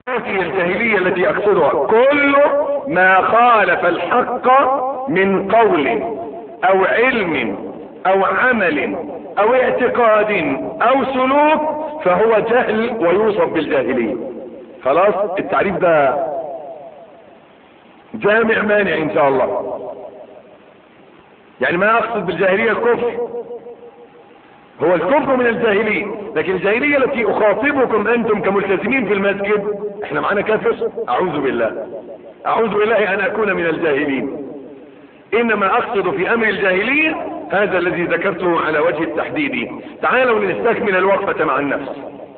هذه الجاهلية التي أقصدها كل ما خالف الحق من قول أو علم أو عمل أو اعتقاد أو سلوك فهو جهل ويوصف بالجاهلية. خلاص التعريف ده جامع مانع إن شاء الله. يعني ما أقصد بالجاهلية الكفر، هو الكفر من الجاهلية، لكن الجاهلية التي أخاطبكم أنتم كملتزمين في المسجد احنا معنا كافر، أعوذ بالله، أعوذ بالله أن أكون من الجاهلين. إنما أقصد في أمر الجاهلية هذا الذي ذكرته على وجه التحديد. تعالوا لنستكمل الوقفة مع النفس.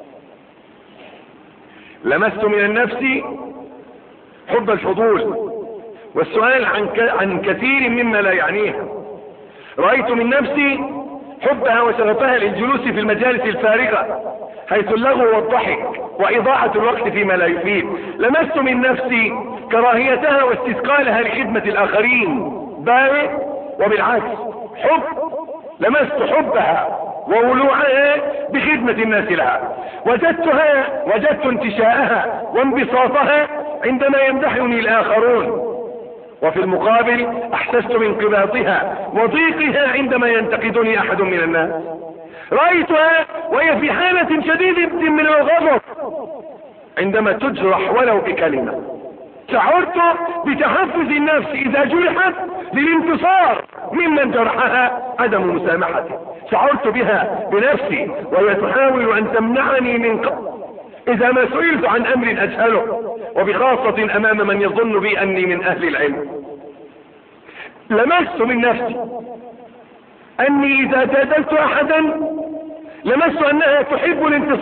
لمست من النفس حب الفضول والسؤال عن كثير مما لا يعنيها. رأيت من نفسي حبها وشغفها للجلوس في المجالس الفارغة حيث اللغو والضحك وإضاعة الوقت فيما لا يفيد. لمست من نفسي كراهيتها واستثقالها لخدمة الآخرين، بل وبالعكس لمست حبها وولوعها بخدمة الناس لها. وجدت انتشاءها وانبساطها عندما يمدحني الآخرون، وفي المقابل احسست بانقباضها وضيقها عندما ينتقدني احد من الناس. رأيتها وهي في حالة شديدة من الغضب عندما تجرح ولو بكلمة. شعرت بتحفز النفس اذا جرحت للانتصار ممن جرحها عدم مسامحته. شعرت بها بنفسي وهي تحاول ان تمنعني من اذا ما سئلت عن امر اجهله، وبخاصة امام من يظن بي اني من اهل العلم. لمست من نفسي اني اذا جادلت احدا لمست انها تحب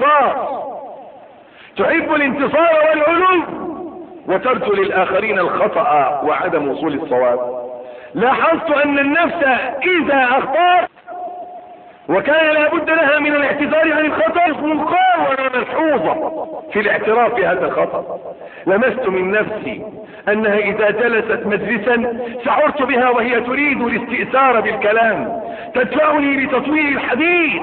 الانتصار والعلو، وترجو للاخرين الخطأ وعدم وصول الصواب. لاحظت ان النفس اذا اخطأت وكان لابد لها من الاعتذار عن الخطأ مقاومة ملحوظة في الاعتراف بهذا الخطأ. لمست من نفسي انها اذا جلست مجلسا شعرت بها وهي تريد الاستئثار بالكلام، تدفعني لتطويل الحديث.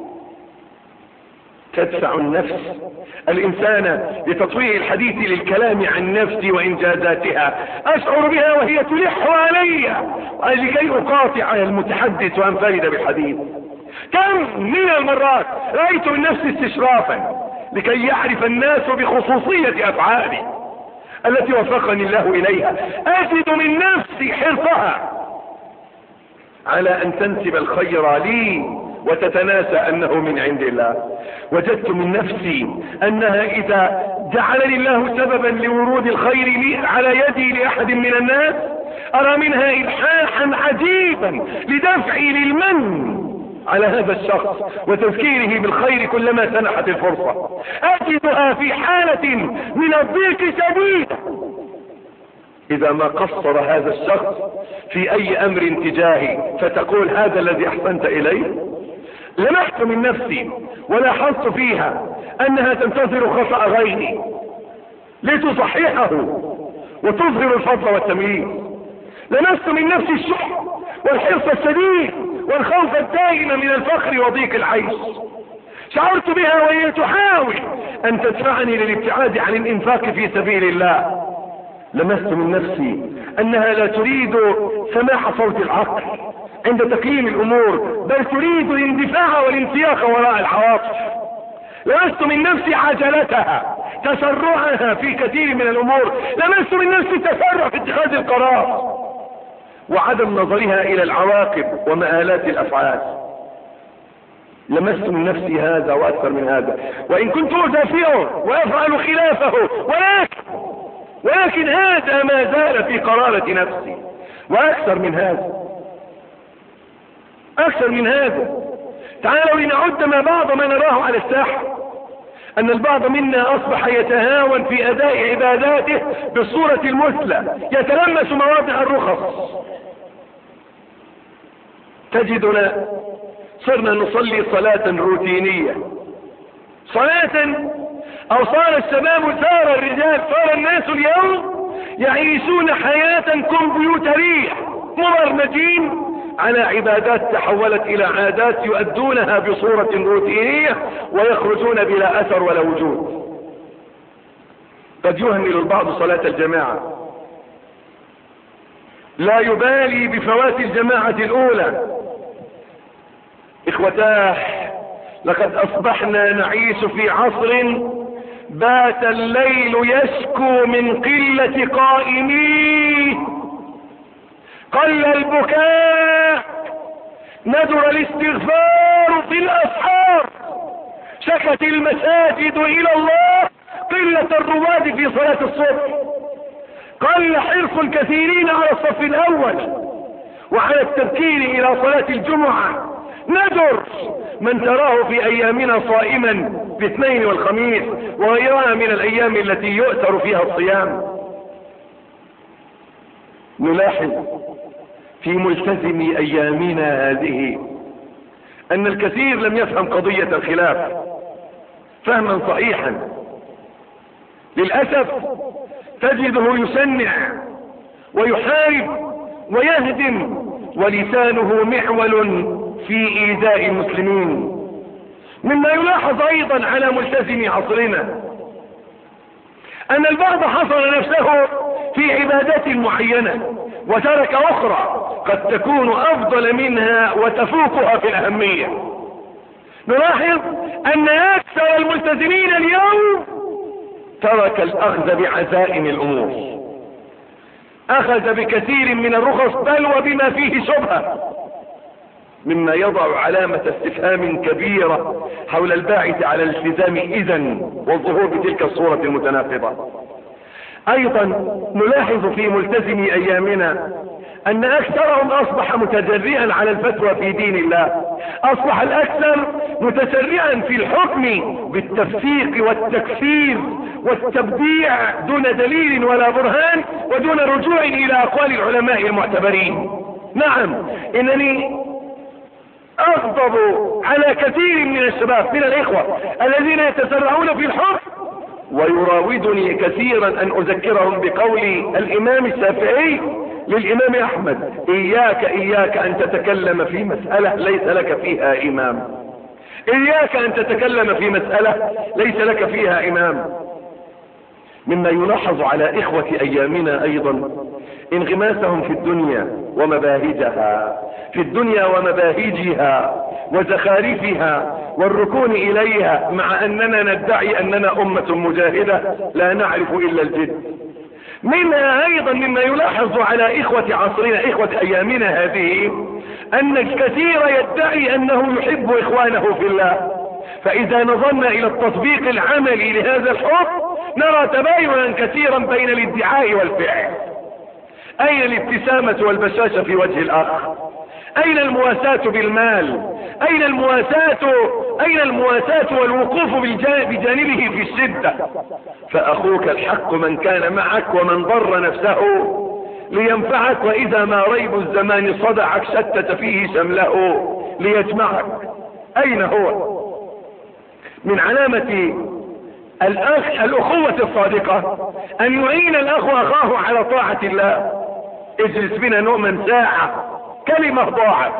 تدفع النفس الانسان لتطويل الحديث للكلام عن نفسي وانجازاتها. اشعر بها وهي تلح علي لكي اقاطع المتحدث وانفرد بالحديث. كم من المرات رأيت من نفسي استشرافا لكي يعرف الناس بخصوصية افعالي التي وفقني الله اليها. اجد من نفسي حرصها على ان تنسب الخير لي وتتناسى انه من عند الله. وجدت من نفسي انها اذا جعلني الله سببا لورود الخير لي على يدي لاحد من الناس ارى منها الحاحا عجيبا لدفعي للمن على هذا الشخص وتذكيره بالخير كلما سنحت الفرصة. اجدها في حالة من الضيق شديد اذا ما قصر هذا الشخص في اي امر تجاهي فتقول هذا الذي احسنت اليه. لمحت من نفسي ولاحظت فيها انها تنتظر خطأ غيري لتصححه وتظهر الفضل والتمييز. لمست من نفسي الشح والحرص الشديد والخوف الدائم من الفقر وضيق العيش. شعرت بها وهي تحاول ان تدفعني للابتعاد عن الانفاق في سبيل الله. لمست من نفسي انها لا تريد سماع صوت العقل عند تقييم الامور، بل تريد الاندفاع والانسياق وراء العواطف. لمست من نفسي عجلتها، تسرعها في كثير من الامور. لمست من نفسي تسرع في اتخاذ القرار وعدم نظرها الى العواقب ومآلات الافعال. لمست من نفسي هذا واكثر من هذا، وان كنت ادافعه وافعل خلافه، ولكن هذا ما زال في قرارة نفسي. واكثر من هذا تعالوا لنعد ما بعض ما نراه على الساحة. ان البعض منا اصبح يتهاون في اداء عباداته بالصورة المثلى، يتلمس مواضع الرخص. تجدنا صرنا نصلي صلاة روتينية، او صار الشباب، صار الرجال، صار الناس اليوم يعيشون حياة كمبيوترية، مبرمجين على عبادات تحولت الى عادات يؤدونها بصورة روتينية ويخرجون بلا اثر ولا وجود. قد يهمل البعض صلاة الجماعة، لا يبالي بفوات الجماعة الأولى. إخوتاه، لقد أصبحنا نعيش في عصر بات الليل يشكو من قلة قائميه، قل البكاء، ندر الاستغفار في الأسحار، شكت المساجد إلى الله قلة الرواد في صلاة الصبح، قل حرص الكثيرين على الصف الأول وعلى التبكير إلى صلاة الجمعة، ندر من تراه في أيامنا صائما باثنين والخميس وغيرها من الأيام التي يؤثر فيها الصيام. نلاحظ في ملتزم أيامنا هذه أن الكثير لم يفهم قضية الخلاف فهما صحيحا. للأسف تجده يسنع ويحارب ويهدم ولسانه محول في إيذاء المسلمين. مما يلاحظ أيضا على ملتزم عصرنا أن البعض حصر نفسه في عبادات معينة وترك أخرى قد تكون أفضل منها وتفوقها في الأهمية. نلاحظ أن أكثر الملتزمين اليوم ترك الأخذ بعزائم الأمور، أخذ بكثير من الرخص بل وبما فيه شبهة، مما يضع علامة استفهام كبيرة حول الباعث على الالتزام إذن والظهور بتلك الصورة المتناقضة. أيضا نلاحظ في ملتزم أيامنا أن أكثرهم أصبح متجرئا على الفتوى في دين الله، أصبح الأكثر متسرعا في الحكم بالتفسيق والتكفير والتبديع دون دليل ولا برهان ودون رجوع إلى أقوال العلماء المعتبرين. نعم، إنني أغضب على كثير من الشباب من الإخوة الذين يتسرعون في الحكم، ويراودني كثيرا أن أذكرهم بقول الإمام الشافعي للإمام أحمد: إياك أن تتكلم في مسألة ليس لك فيها إمام، إياك أن تتكلم في مسألة ليس لك فيها إمام. مما يلاحظ على إخوة أيامنا أيضا انغماسهم في الدنيا ومباهجها، في الدنيا ومباهجها وزخارفها والركون إليها، مع أننا ندعي أننا أمة مجاهدة لا نعرف إلا الجد. منها أيضا مما يلاحظ على إخوة عصرنا إخوة أيامنا هذه أن الكثير يدعي أنه يحب إخوانه في الله، فإذا نظرنا إلى التطبيق العملي لهذا الحب نرى تباينا كثيرا بين الادعاء والفعل. أين الابتسامة والبشاشة في وجه الأخ؟ أين المواساة بالمال؟ أين المواساة والوقوف بجانبه في الشدة؟ فأخوك الحق من كان معك ومن ضر نفسه لينفعك، وإذا ما ريب الزمان صدعك شتت فيه شمله ليجمعك. أين هو؟ من علامة الأخوة الصادقة أن يعين الأخ أخاه على طاعة الله. اجلس بنا نؤمن ساعة، كلمة ضاعت.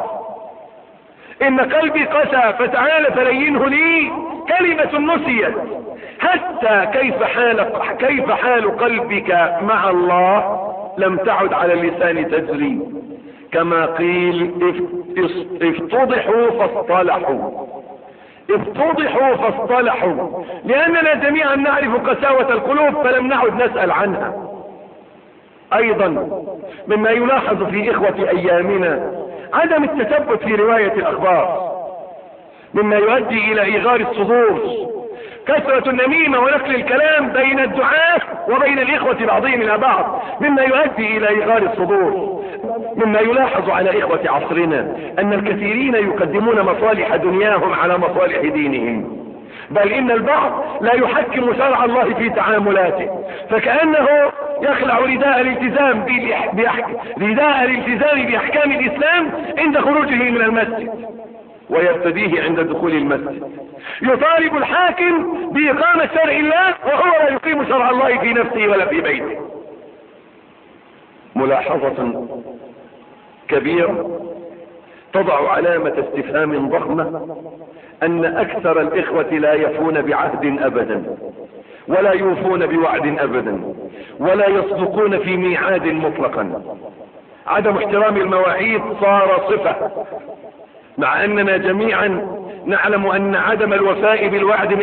إن قلبي قسى فتعال فلينه لي، كلمة نسيت. حتى كيف حال قلبك مع الله لم تعد على اللسان تجري، كما قيل: افتضحوا فاصطلحوا، لأننا جميعا نعرف قساوة القلوب فلم نعد نسأل عنها. أيضا مما يلاحظ في إخوة أيامنا عدم التثبت في رواية الأخبار، مما يؤدي إلى إيغار الصدور، كثرة النميمة ونقل الكلام بين الدعاة وبين الإخوة بعضهم إلى بعض، مما يؤدي إلى إيغار الصدور. مما يلاحظ على إخوة عصرنا أن الكثيرين يقدمون مصالح دنياهم على مصالح دينهم، بل إن البعض لا يحكم شرع الله في تعاملاته، فكأنه يخلع رداء الالتزام بأحكام الإسلام عند خروجه من المسجد ويرتديه عند دخول المسجد. يطالب الحاكم بإقامة شرع الله وهو لا يقيم شرع الله في نفسه ولا في بيته. ملاحظة كبيرة تضع علامة استفهام ضخمة أن أكثر الإخوة لا يفون بعهد أبدا، ولا يوفون بوعد ابدا، ولا يصدقون في ميعاد مطلقا. عدم احترام المواعيد صار صفة، مع اننا جميعا نعلم ان عدم الوفاء بالوعد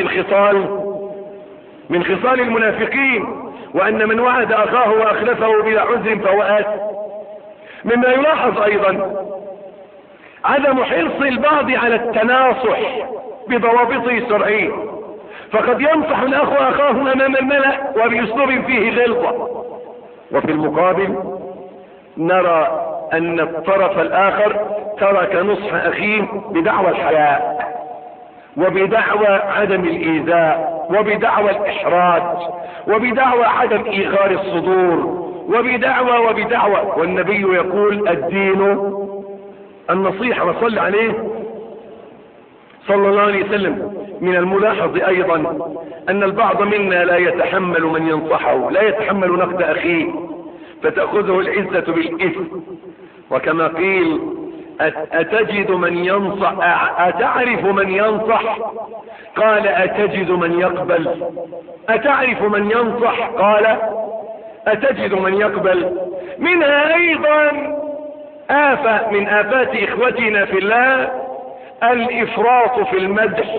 من خصال المنافقين، وان من وعد اخاه واخلفه بلا عذر فهو آثم. مما يلاحظ ايضا عدم حرص البعض على التناصح بضوابطه الشرعيه، فقد ينصح الاخ اخاه امام الملأ وباسلوب فيه غلظة، وفي المقابل نرى ان الطرف الاخر ترك نصح اخيه بدعوى الحياء، وبدعوى عدم الايذاء، وبدعوى الاحراج، وبدعوى عدم ايغار الصدور، وبدعوى والنبي يقول الدين النصيحة، وصل عليه صلى الله عليه وسلم. من الملاحظ ايضا ان البعض منا لا يتحمل من ينصحه، لا يتحمل نقد اخيه، فتأخذه العزة بالإثم. وكما قيل أتجد من ينصح، أتعرف من ينصح؟ قال أتجد من يقبل. أتعرف من ينصح؟ قال أتجد من يقبل. منها أيضا آفة من آفات إخوتنا في الله الإفراط في المدح،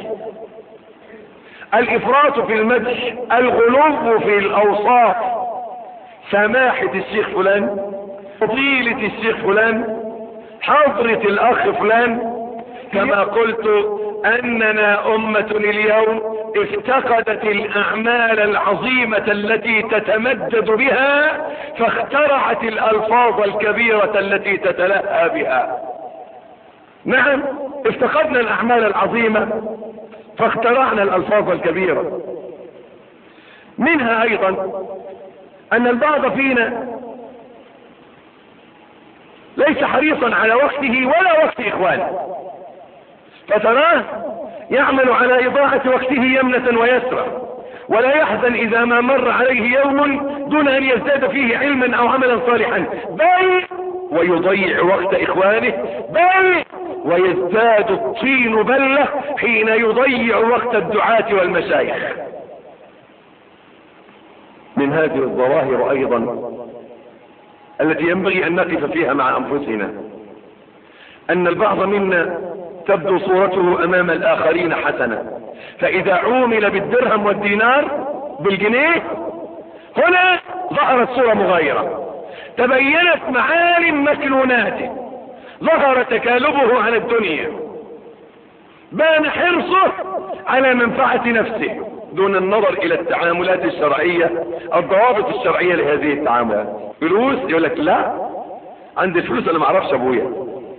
الإفراط في المدح، الغلو في الأوصاف، سماحة الشيخ فلان، فضيلة الشيخ فلان، حضرة الأخ فلان. كما قلت أننا أمة اليوم افتقدت الأعمال العظيمة التي تتمدد بها، فاخترعت الألفاظ الكبيرة التي تتلهى بها. نعم، افتقدنا الأعمال العظيمة فاخترعنا الألفاظ الكبيرة. منها أيضا أن البعض فينا ليس حريصا على وقته ولا وقت إخوانه، فتراه يعمل على إضاعة وقته يمنة ويسرا، ولا يحزن إذا ما مر عليه يوم دون أن يزداد فيه علما أو عملا صالحا، بل ويضيع وقت إخوانه، بل ويزداد الطين بلة حين يضيع وقت الدعاة والمشايخ. من هذه الظواهر أيضا التي ينبغي أن نقف فيها مع أنفسنا أن البعض منا تبدو صورته أمام الآخرين حسنة، فإذا عومل بالدرهم والدينار بالجنيه هنا ظهرت صورة مغايرة، تبينت معالم مكنوناته، ظهر تكالبه على الدنيا، بان حرصه على منفعة نفسه دون النظر الى التعاملات الشرعية، الضوابط الشرعية لهذه التعاملات. فلوس يقول لك لا، عندي الفلوس انا ما اعرفش ابويا.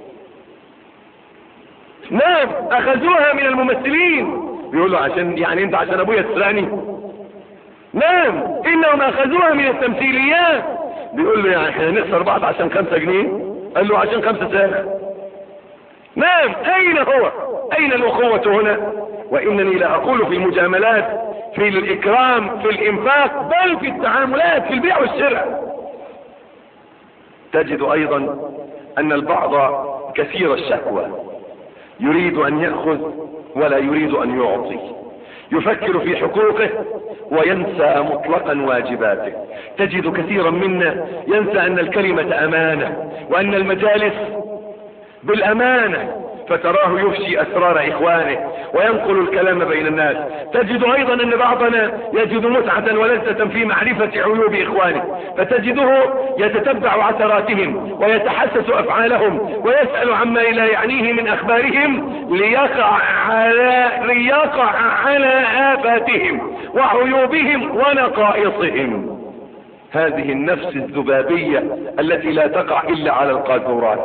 نعم، اخذوها من الممثلين، بيقولوا عشان يعني انت عشان ابويا تسرقني. نعم، انهم اخذوها من التمثيليات، بيقول له يعني احنا نخسر بعض عشان 5 جنيه، قال له عشان 5 ساغ. نعم، اين هو؟ اين الاخوة هنا؟ وانني لا اقول في المجاملات، في الاكرام، في الانفاق، بل في التعاملات، في البيع والشراء. تجد ايضا ان البعض كثير الشكوى، يريد ان يأخذ ولا يريد ان يعطي، يفكر في حقوقه وينسى مطلقا واجباته. تجد كثيرا منا ينسى ان الكلمة امانة، وان المجالس بالامانة، فتراه يفشي اسرار اخوانه وينقل الكلام بين الناس. تجد ايضا ان بعضنا يجد متعة ولذة في معرفة عيوب اخوانه، فتجده يتتبع عثراتهم ويتحسس افعالهم ويسأل عما لا يعنيه من اخبارهم ليقع على آفاتهم وعيوبهم ونقائصهم. هذه النفس الذبابية التي لا تقع الا على القاذورات.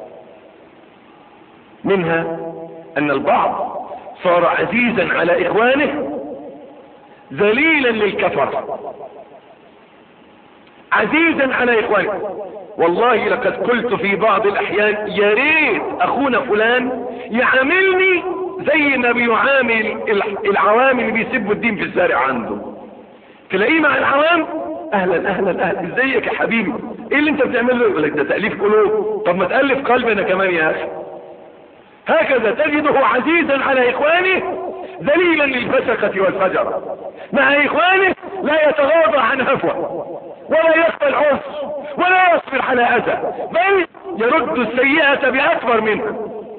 منها ان البعض صار عزيزا على اخوانه ذليلا للكفر، عزيزا على اخوانه. والله لقد قلت في بعض الاحيان يا ريت اخونا فلان يعاملني زي ما بيعامل العوام اللي بيسبوا الدين في الشارع عنده. تلاقيه مع العوام اهلا اهلا اهلا، ازيك يا حبيبي، ايه اللي انت بتعمله؟ يقول لك ده تأليف قلوب. طب ما تألف قلبنا كمان يا اخي. هكذا تجده عزيزا على إخوانه ذليلا للفسقة والفجرة، مع إخوانه لا يتغاضى عن هفوة ولا يقبل عذر ولا يصبر على أذى، بل يرد السيئة بأكبر منها.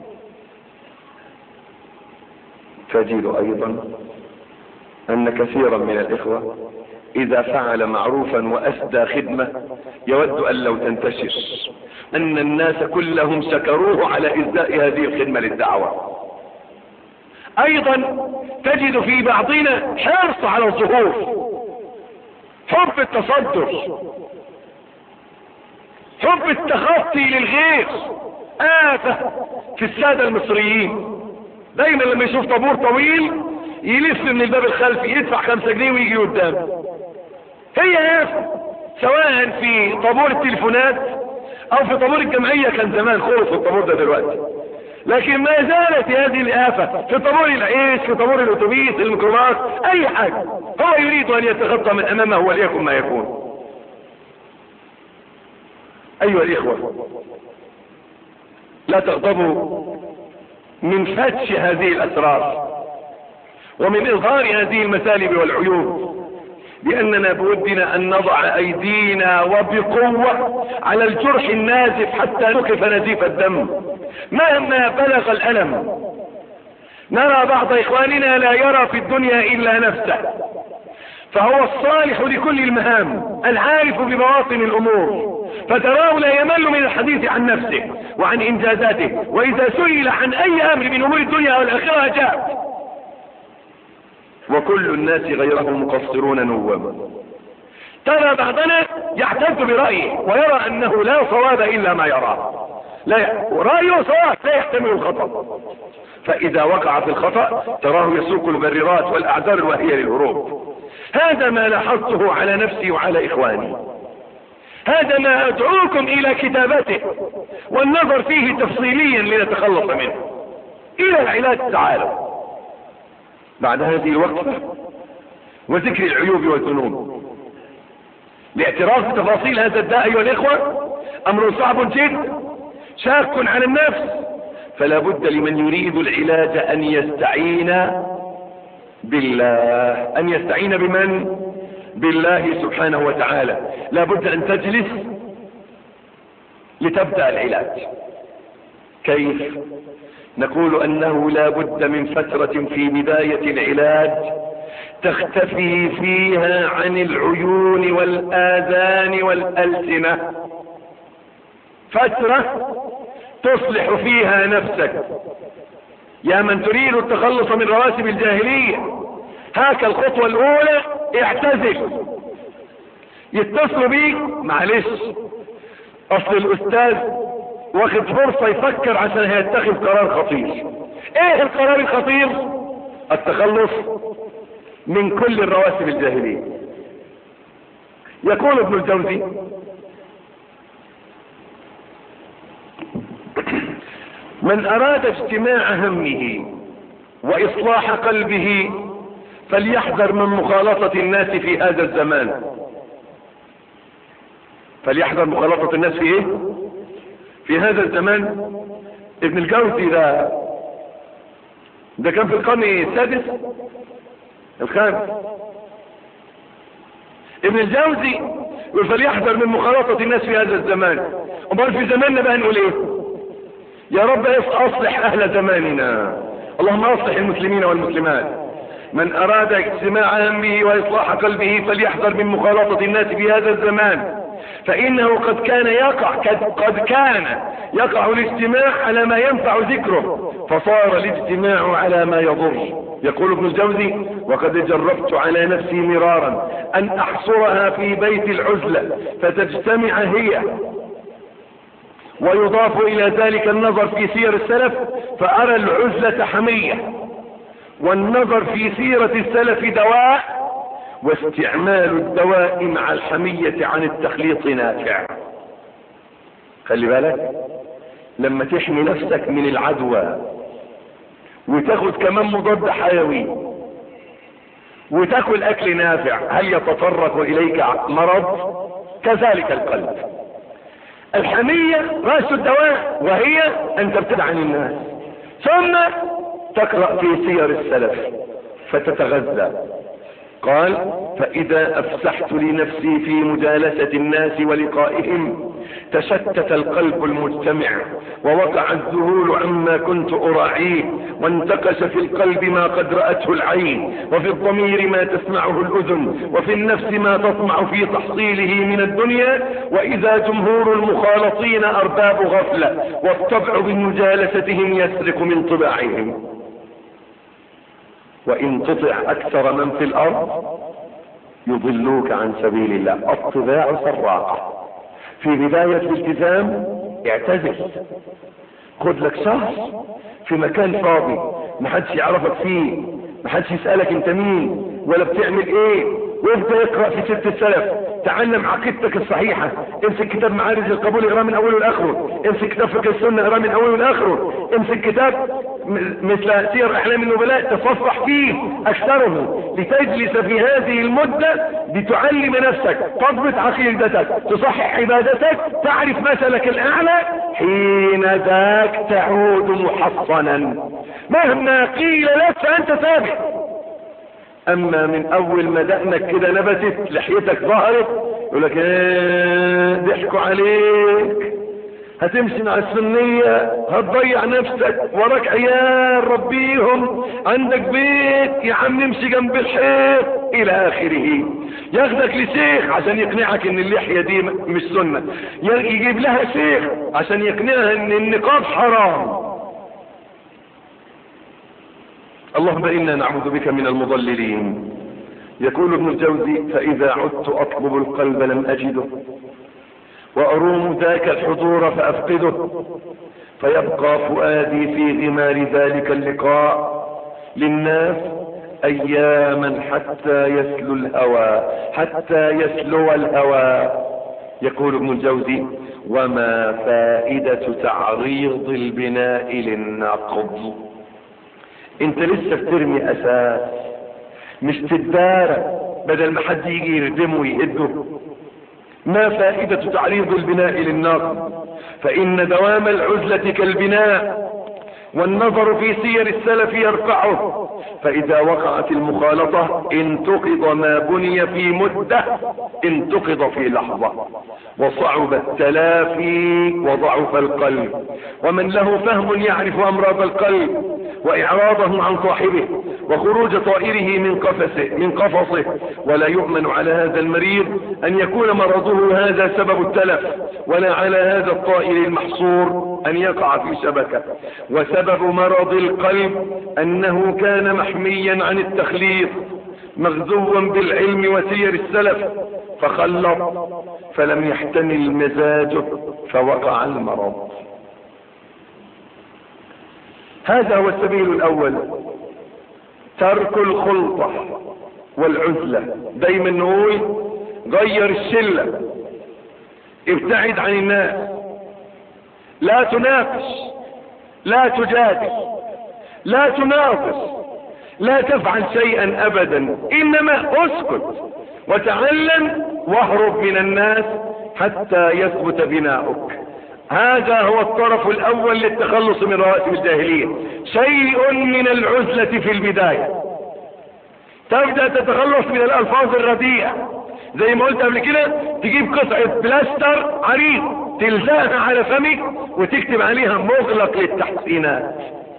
تجد أيضا أن كثيرا من الإخوة إذا فعل معروفا وأسدى خدمة يود أن لو تنتشر، أن الناس كلهم سكروه على إسداء هذه الخدمة للدعوة. أيضا تجد في بعضنا حرص على الظهور، حب التصدر، حب التخطي للغير، آفة في السادة المصريين. دايما لما يشوف طابور طويل يلف من الباب الخلفي يدفع 5 جنيه ويجي قدام. هي آفة، سواء في طابور التليفونات او في طابور الجمعية. كان زمان خلص الطابور ده دلوقتي، لكن ما زالت هذه الآفة في طابور العيش، في طابور الاتوبيس، الميكروباص، اي حاجة هو يريد ان يتخطى من امامه وليكن ما يكون. ايها الاخوة، لا تغضبوا من فتش هذه الاسرار ومن اظهار هذه المسالب والعيوب، لاننا بودنا ان نضع ايدينا وبقوة على الجرح النازف حتى نقف نزيف الدم مهما بلغ الالم. نرى بعض اخواننا لا يرى في الدنيا الا نفسه، فهو الصالح لكل المهام، العارف بمواطن الامور، فتراه لا يمل من الحديث عن نفسه وعن انجازاته، واذا سئل عن اي امر من امور الدنيا والاخره جاء. وكل الناس غيره مقصرون نوما. ترى بعضنا يعتد برأيه ويرى انه لا صواب الا ما يراه، رأيه صواب لا يحتمل الخطأ، فاذا وقع في الخطأ تراه يسوق المبررات والاعذار الواهية للهروب. هذا ما لاحظته على نفسي وعلى اخواني، هذا ما ادعوكم الى كتابته والنظر فيه تفصيليا لنتخلص منه. الى العلاج تعالوا بعد هذه الوقفة وذكر العيوب والذنوب، لاعتراف بتفاصيل هذا الداء ايها الاخوة امر صعب جدا شاق على النفس، فلا بد لمن يريد العلاج ان يستعين بالله. ان يستعين بمن؟ بالله سبحانه وتعالى. لا بد ان تجلس لتبدأ العلاج. كيف؟ نقول انه لا بد من فترة في بداية العلاج تختفي فيها عن العيون والآذان والألسنة، فترة تصلح فيها نفسك. يا من تريد التخلص من رواسب الجاهلية، هاك الخطوة الاولى، اعتزل. يتصل بيك، معلش اصل الاستاذ واخد فرصة يفكر عشان هيتخذ قرار خطير. ايه القرار الخطير؟ التخلص من كل الرواسب الجاهلية. يقول ابن الجوزي: من اراد اجتماع همه واصلاح قلبه فليحذر من مخالطة الناس في هذا الزمان. فليحذر مخالطة الناس في ايه؟ في هذا الزمان. ابن الجوزي ده كان في القرن السادس الخامس. ابن الجوزي يقول فليحذر من مخالطة الناس في هذا الزمان. امال في زماننا بقى نقول ايه؟ يا رب اصلح اهل زماننا، اللهم اصلح المسلمين والمسلمات. من اراد اجتماع همه واصلاح قلبه فليحذر من مخالطة الناس في هذا الزمان، فانه قد كان يقع الاجتماع على ما ينفع ذكره، فصار الاجتماع على ما يضر. يقول ابن الجوزي: وقد جربت على نفسي مرارا ان احصرها في بيت العزلة فتجتمع هي، ويضاف الى ذلك النظر في سير السلف فارى العزلة حمية، والنظر في سيرة السلف دواء، واستعمال الدواء مع الحمية عن التخليط نافع. خلي بالك لما تحمي نفسك من العدوى وتاخد كمان مضاد حيوي وتاكل اكل نافع، هل يتطرق اليك مرض؟ كذلك القلب. الحمية رأس الدواء، وهي ان تبتعد عن الناس، ثم تقرأ في سير السلف فتتغذى. قال: فإذا أفسحت لنفسي في مجالسة الناس ولقائهم تشتت القلب المجتمع ووقع الذهول عما كنت أراعيه، وانتقش في القلب ما قد رأته العين، وفي الضمير ما تسمعه الأذن، وفي النفس ما تطمع في تحصيله من الدنيا. وإذا جمهور المخالطين أرباب غفلة، والطبع بمجالستهم يسرق من طباعهم. وإن تطع أكثر من في الأرض يضلوك عن سبيل الله. الطباع سراقة. في بداية الالتزام اعتزل، خد لك شهر في مكان فاضي محدش يعرفك فيه، محدش يسألك انت مين ولا بتعمل ايه، وابدأ اقرأ في سيرة السلف، تعلم عقيدتك الصحيحة، امسك كتاب معارج القبول اقرأ من اوله لاخره، امسك كتاب فقه السنة اقرأ من اوله لاخره، امسك كتاب مثل سير احلام النبلاء تصفح فيه اكثره، لتجلس في هذه المدة لتعلم نفسك، تضبط عقيدتك، تصحح عبادتك، تعرف مثلك الاعلى. حين ذاك تعود محصنا، مهما قيل لك فانت ثابت. اما من اول ما دقنك كده نبتت، لحيتك ظهرت، يقول لك ضحكوا عليك، هتمشي مع السنية، هتضيع نفسك، وراك عيال ربيهم، عندك بيت يا عم نمشي جنب الحيط الى اخره. ياخدك لشيخ عشان يقنعك ان اللحية دي مش سنة، يجيب لها شيخ عشان يقنعها ان النقاب حرام. اللهم إنا نعوذ بك من المضللين. يقول ابن الجوزي: فإذا عدت أطلب القلب لم أجده، وأروم ذاك الحضور فأفقده، فيبقى فؤادي في غمار ذلك اللقاء للناس أياما حتى يسلو الهوى. يقول ابن الجوزي: وما فائدة تعريض البناء للنقض؟ انت لسه بترمي اساس، مش تدارك بدل ما حد يجي يردمه ويهده. ما فائدة تعريض البناء للنقض؟ فإن دوام العزلة كالبناء، والنظر في سير السلف يرفعه. فإذا وقعت المخالطة انتقض ما بني في مدة، انتقض في لحظة، وصعب التلافي وضعف القلب. ومن له فهم يعرف أمراض القلب وإعراضه عن صاحبه وخروج طائره من قفصه، ولا يؤمن على هذا المريض أن يكون مرضه هذا سبب التلف، ولا على هذا الطائر المحصور أن يقع في شبكة. وسبب مرض القلب أنه كان محميا عن التخليط، مغزوا بالعلم وسير السلف، فخلط فلم يحتمل مزاجه فوقع المرض. هذا هو السبيل الأول، ترك الخلطة والعزلة. دايما نقول غير الشلة، ابتعد عن الناس، لا تناقش، لا تجادل، لا تناقش، لا تفعل شيئا أبدا، إنما اسكت وتعلم واهرب من الناس حتى يثبت بناؤك. هذا هو الطرف الأول للتخلص من رواتب الجاهلية، شيء من العزلة في البداية. تبدأ تتخلص من الألفاظ الرديئة، زي ما قلت قبل كده، تجيب قطعة بلاستر عريض تلزقها على فمك وتكتب عليها مغلق للتحسينات.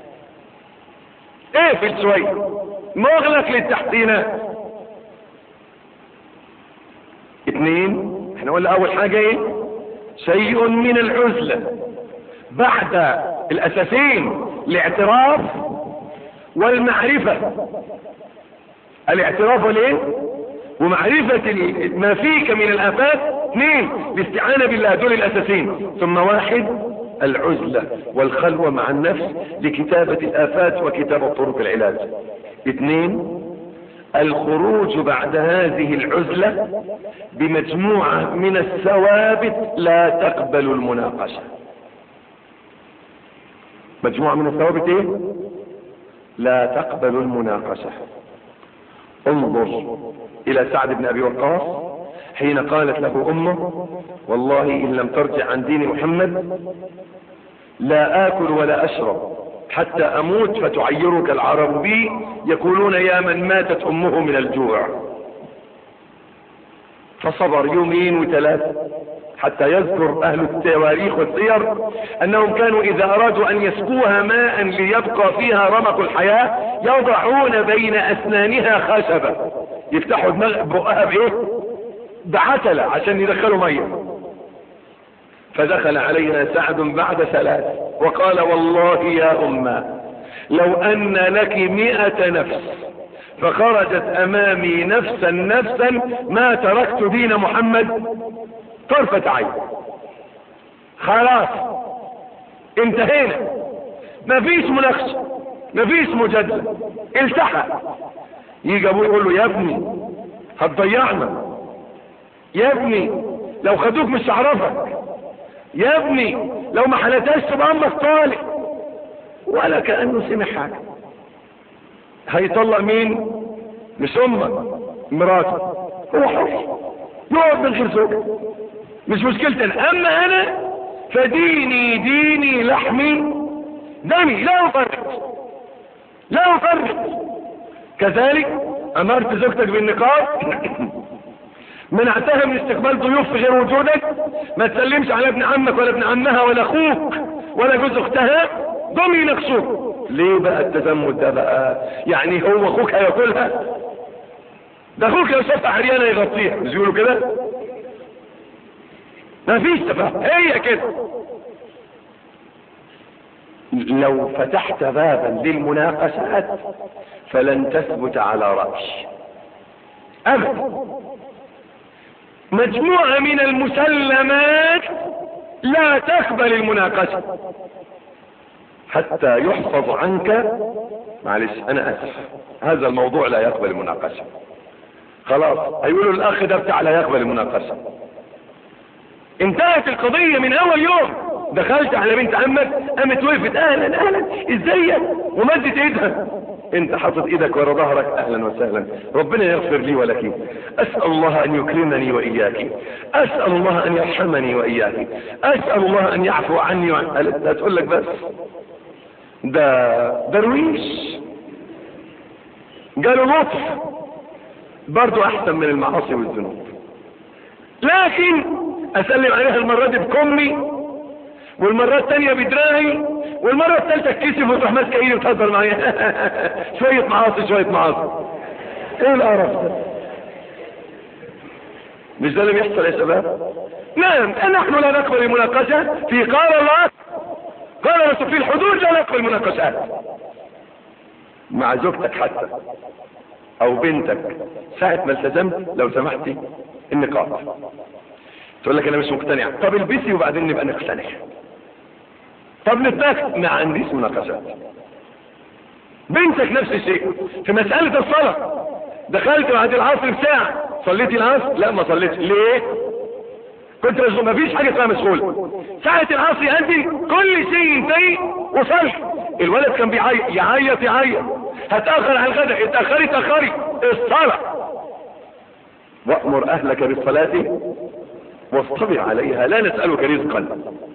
اقفل شوية، مغلق للتحسينات. 2، احنا قلنا أول حاجة ايه؟ شيء من العزلة. بعد الأساسين الاعتراف والمعرفة، الاعتراف والايه؟ ومعرفة ما فيك من الآفات. 2، الاستعانة بالله. دول الأساسين. ثم 1، العزلة والخلوة مع النفس لكتابة الآفات وكتابة طرق العلاج. 2، الخروج بعد هذه العزلة بمجموعة من الثوابت لا تقبل المناقشة. مجموعة من الثوابت ايه؟ لا تقبل المناقشة. انظر الى سعد بن ابي وقاص حين قالت له امه: والله ان لم ترجع عن دين محمد لا اكل ولا اشرب حتى اموت فتعيرك العرب بي، يقولون يا من ماتت امه من الجوع. فصبر يومين وثلاثة، حتى يذكر اهل التواريخ والسير انهم كانوا اذا ارادوا ان يسقوها ماء ليبقى فيها رمق الحياة يضعون بين اسنانها خشبة، يفتحوا بقها بايه؟ بعتلة عشان يدخلوا مية. فدخل علينا سعد بعد 3 وقال والله يا أمة لو أن لك 100 نفس فخرجت أمامي نفسا ما تركت دين محمد طرفة عين. خلاص انتهينا، مفيش مناقشة، مفيش مجادلة، التحق. يجي ابوه يقول له يا ابني هتضيعنا، يا ابني لو خدوك مش هعرفك، يا ابني لو ما حلتهاش تبقى امك طالق، ولا كأنه سمع حاجة. هيطلق مين؟ مش امك، مراته، هو حر يقعد من غير زوجة، مش مشكلتنا. اما انا فديني لحمي دمي، لا افرق لا افرق. كذلك امرت زوجتك بالنقاب، منعتها من استقبال ضيوف في غير وجودك، ما تسلمش على ابن عمك ولا ابن عمها ولا اخوك ولا جوز اختها، ضم ينقصوك. ليه بقى التزمت ده بقى؟ يعني هو اخوك هياكلها؟ ده اخوك لو شاف عريانه يغطيها، مش يقولوا كده؟ ما فيش تفاهم، هي كده. لو فتحت بابا للمناقشات فلن تثبت على رأي ابدا. مجموعة من المسلمات لا تقبل المناقشة حتى يحفظ عنك. معلش انا اسف، هذا الموضوع لا يقبل المناقشة. خلاص هيقولوا الاخ ده بتاع لا يقبل المناقشة. انتهت القضية من اول يوم. دخلت على بنت عمك قامت وقفت اهلا ازيك ومدت ايدها، انت حاطط ايدك ورا ظهرك اهلا وسهلا، ربنا يغفر لي ولك، اسأل الله ان يكرمني واياك، اسأل الله ان يرحمني واياك، اسأل الله ان يعفو عني لا تقول لك بس ده درويش قالوا لطف، برضو احسن من المعاصي والذنوب. لكن اسلم عليها المرة دي بكمي، والمرة الثانية بدراعي، والمرة الثالثة اتكسف وتروح ماسكه ايدي وتهزر معايا. شوية معاصي شوية معاصي، ايه القرف ده؟ مش ده اللي بيحصل يا شباب؟ نعم نحن لا نقبل المناقشة في قال الله قال رسول، في الحدود لا نقبل المناقشات. مع زوجتك حتى او بنتك ساعة ما التزمت لو سمحتي النقاب، تقول لك انا مش مقتنع، طب البسي وبعدين نبقى نقتنع. طب نتاكد، ما عنديش مناقشات. بنتك نفس الشيء في مسألة الصلاة، دخلت بعد العصر بساعة، صليتي العصر؟ لا ما صليتش. ليه؟ كنت مشغول، ما فيش حاجة اسمها مشغول. ساعة العصر يأذن كل شيء ينتهي وصلي. الولد كان بيعيط يعيط، هتأخر على الغداء، اتأخري الصلاة. وأمر أهلك بالصلاة واصطبر عليها لا نسألك رزقا.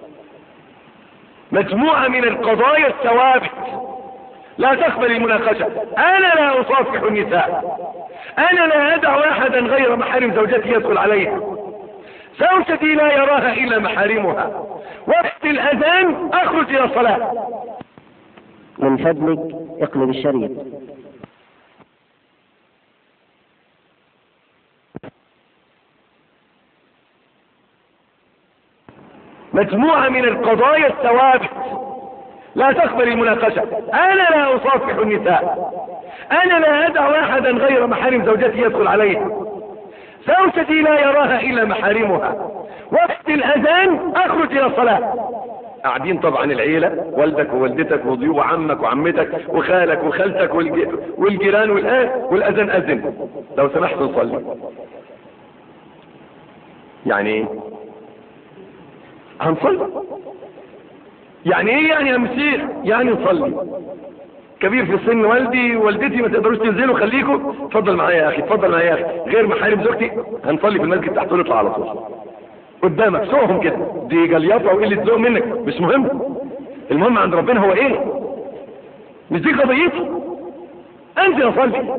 مجموعة من القضايا الثوابت لا تقبل المناقشة. انا لا اصافح النساء، انا لا ادع احدا غير محارم زوجتي يدخل عليها، زوجتي لا يراها الا محارمها، وقت الاذان اخرج الى الصلاة. من فضلك اقلب الشريط. مجموعة من القضايا الثوابت لا تقبل المناقشة. انا لا اصافح النساء، انا لا ادع احدا غير محارم زوجتي يدخل عليها، زوجتي لا يراها الا محارمها، وقت الاذان اخرج الى الصلاة. قاعدين طبعا العيلة، والدك ووالدتك وضيوف وعمك وعمتك وخالك وخالتك والجيران والاذان اذن، لو سمحت نصلي. يعني ايه هنصلي؟ يعني ايه يعني همسيح؟ يعني نصلي. كبير في السن والدي والدتي ما تقدروش تنزلوا، خليكم اتفضل معايا يا اخي، اتفضل معايا يا اخي، غير محارم زوجتي هنصلي في المسجد تحت ونطلع على طول قدامك. سوقهم كده، دي جليطه وقله ذوق منك، مش مهم. المهم عند ربنا هو ايه؟ مش دي قضيتي، انزل اصلي.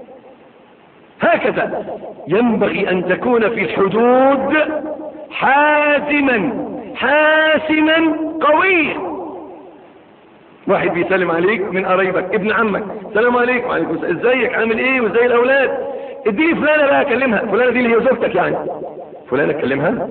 هكذا ينبغي ان تكون في الحدود حاسما قويا. واحد بيسلم عليك من قرايبك، ابن عمك، السلام عليكم. وعليكم السلام، ازيك، عامل ايه، وازاي الاولاد؟ اديني فلانه بقى اكلمها. فلانه دي اللي هي زوجتك يعني، فلانه اكلمها.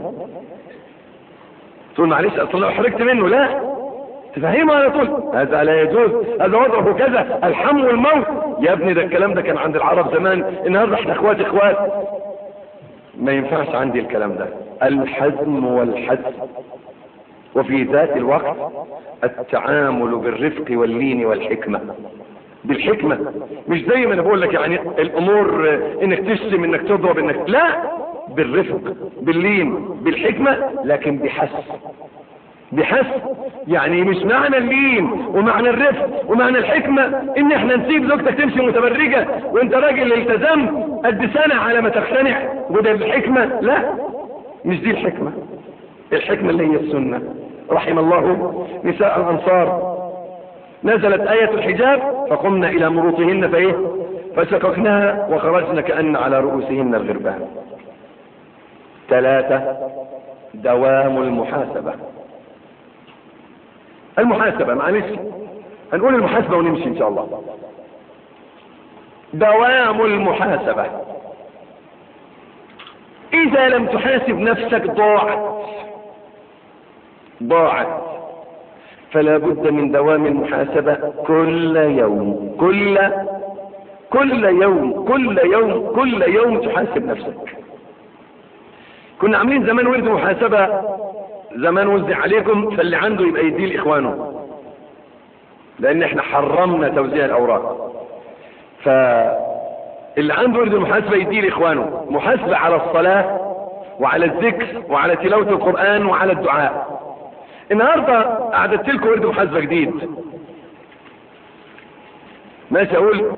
تقول معلش اصل لو حرجت منه، لا، تفهمه على طول هذا لا يجوز، هذا وضعه كذا، الحم والموت. يا ابني ده الكلام ده كان عند العرب زمان، النهارده احنا اخوات. ما ينفعش عندي الكلام ده. الحزم والحزم، وفي ذات الوقت التعامل بالرفق واللين والحكمة. بالحكمة، مش زي ما انا بقول لك يعني الامور انك تشتم، انك تضرب، انك لا، بالرفق باللين بالحكمة، لكن بحس يعني مش معنى اللين ومعنى الرفق ومعنى الحكمة ان احنا نسيب زوجتك تمشي متبرجة وانت راجل التزمت قد سنة على ما تقتنع، وده الحكمة. لا، مش دي الحكمة. الحكمة اللي هي السنة. رحم الله نساء الأنصار، نزلت آية الحجاب فقمنا إلى مروطهن فشققناها وخرجنا كأن على رؤوسهن الغربان. 3 دوام المحاسبة. المحاسبة، معلش هنقول المحاسبة ونمشي إن شاء الله. دوام المحاسبة. إذا لم تحاسب نفسك ضاعت، فلا بد من دوام المحاسبة كل يوم كل يوم تحاسب نفسك. كنا عاملين زمان ورد محاسبة، زمان وزع عليكم، فاللي عنده يبقى يديه لإخوانه، لأن احنا حرمنا توزيع الأوراق. فاللي عنده ورد المحاسبة يديه لإخوانه، محاسبة على الصلاة وعلى الذكر وعلى تلاوة القرآن وعلى الدعاء. النهاردة أعددت لكم ورد محاسبة جديد. ماشي أقول؟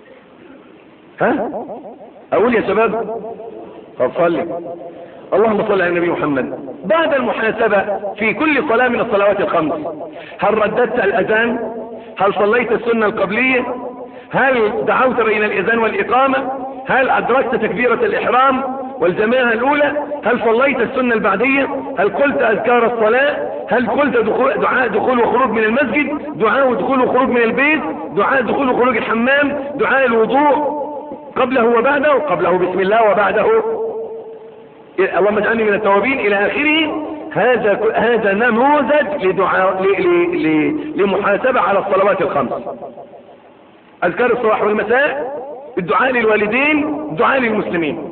أقول يا شباب؟ طب صلي. اللهم صل على النبي محمد. بعد المحاسبة في كل صلاة من الصلوات الخمس، هل رددت الأذان؟ هل صليت السنة القبلية؟ هل دعوت بين الإذان والإقامة؟ هل أدركت تكبيرة الإحرام والجماعة الأولى؟ هل صليت السنة البعدية؟ هل قلت أذكار الصلاة؟ هل قلت دعاء دخول وخروج من المسجد؟ دعاء دخول وخروج من البيت؟ دعاء دخول وخروج الحمام؟ دعاء الوضوء قبله وبعده؟ قبله بسم الله وبعده اللهم اجعلني من التوابين إلى آخره. هذا نموذج لمحاسبة على الصلوات الخمس. أذكار الصباح والمساء، الدعاء للوالدين، الدعاء للمسلمين.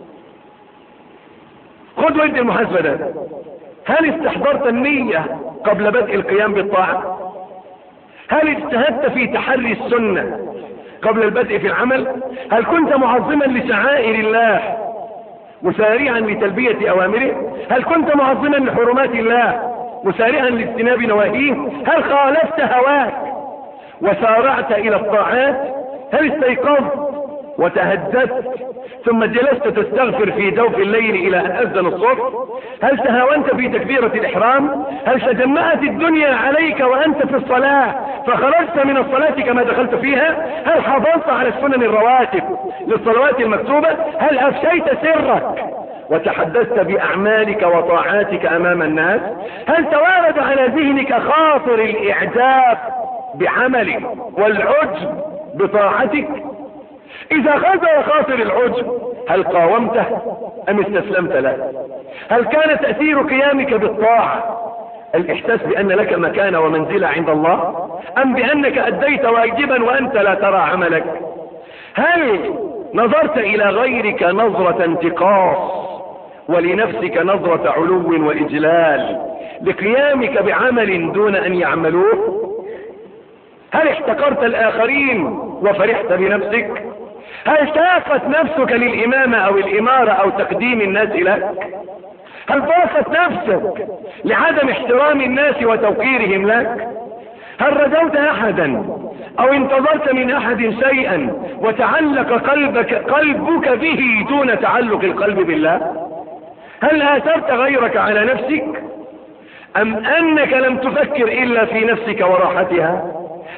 خذ ورد المحاسبة ده. هل استحضرت النية قبل بدء القيام بالطاعة؟ هل اجتهدت في تحري السنة قبل البدء في العمل؟ هل كنت معظما لشعائر الله مسارعا لتلبية أوامره؟ هل كنت معظما لحرمات الله مسارعا لاجتناب نواهيه؟ هل خالفت هواك وسارعت إلى الطاعات؟ هل استيقظت وتهددت ثم جلست تستغفر في جوف الليل إلى أن أذن الصبح؟ هل تهاونت في تكبيرة الإحرام؟ هل تجمعت الدنيا عليك وأنت في الصلاة فخرجت من الصلاة كما دخلت فيها؟ هل حافظت على السنن الرواتب للصلوات المكتوبة؟ هل أفشيت سرك وتحدثت بأعمالك وطاعاتك أمام الناس؟ هل توارد على ذهنك خاطر الإعجاب بعملك والعجب بطاعتك؟ إذا خاطر خاطر العجب، هل قاومته أم استسلمت له؟ هل كان تأثير قيامك بالطاعة الإحساس بأن لك مكانة ومنزلة عند الله، أم بأنك أديت واجبا وأنت لا ترى عملك؟ هل نظرت إلى غيرك نظرة انتقاص ولنفسك نظرة علو وإجلال لقيامك بعمل دون أن يعملوه؟ هل احتقرت الآخرين وفرحت بنفسك؟ هل ساقت نفسك للإمامة أو الإمارة أو تقديم الناس لك؟ هل ضاقت نفسك لعدم احترام الناس وتوقيرهم لك؟ هل رجوت أحدا أو انتظرت من أحد شيئا وتعلق قلبك به دون تعلق القلب بالله؟ هل آثرت غيرك على نفسك أم أنك لم تفكر إلا في نفسك وراحتها؟